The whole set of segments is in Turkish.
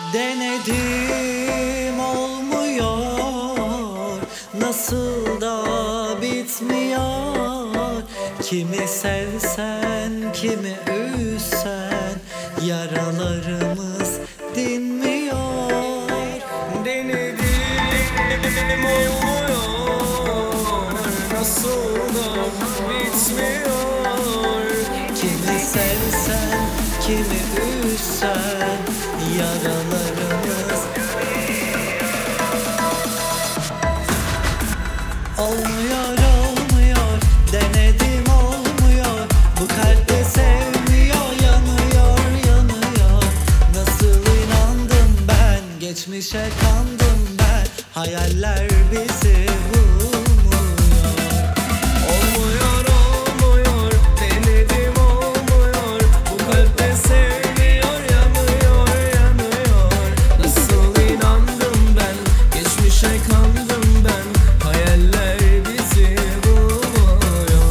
Denedim olmuyor, nasıl da bitmiyor. Kimi sevsen, kimi üzsen, yaralarımız dinmiyor. Denedim olmuyor, nasıl da bitmiyor. Kimi sevsen, kimi üzsen, yaralarımız olmuyor, olmuyor. Denedim olmuyor. Bu kalpte sevmiyor, yanıyor, yanıyor. Nasıl inandım ben, geçmişe kandım ben. Hayaller bizi bulmuyor. Olmuyor, olmuyor. Denedim olmuyor. Bu kalpte sevmiyor, yanıyor, yanıyor. Nasıl inandım ben, geçmişe kandım ben. Hayaller bizi buluyor.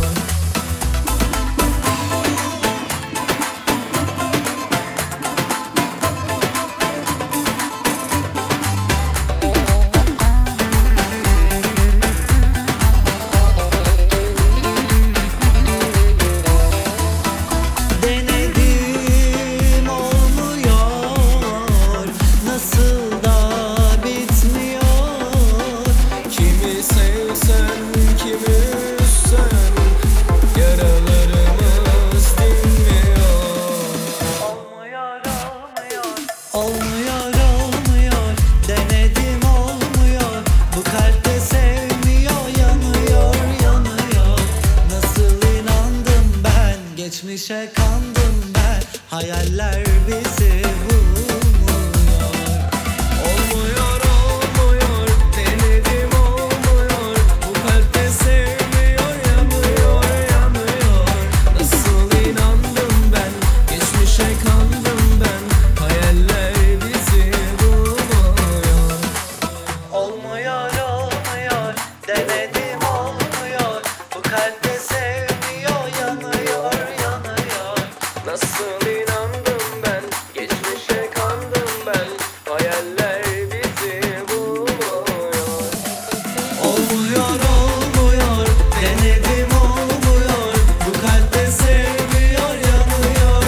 Denedim olmuyor, nasıl da bitmiyor. Kimi sevsen, kimi üzsen, yaralarımız dinmiyor. Olmuyor, olmuyor. Olmuyor, olmuyor. Denedim olmuyor. Bu kalpte sevmiyor, yanıyor, yanıyor. Nasıl inandım ben, geçmişe kandım ben. Hayaller bizi bulmuyor. Olmuyor, olmuyor. Denedim olmuyor. Bu kalpte sevmiyor, yanıyor, yanıyor. Nasıl inandım ben, geçmişe kandım ben. Hayaller bizi buluyor. Olmuyor, olmuyor. Denedim olmuyor. Bu kalpte sevmiyor, yanıyor, yanıyor. Nasıl inandım ben, geçmişe kandım ben. Hayaller bizi buluyor. Olmuyor, olmuyor. Denedim olmuyor. Bu kalpte sevmiyor, yanıyor,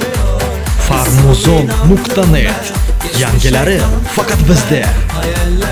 yanıyor. Farmuzon.net. Yangilari faqat bizda. Hayaller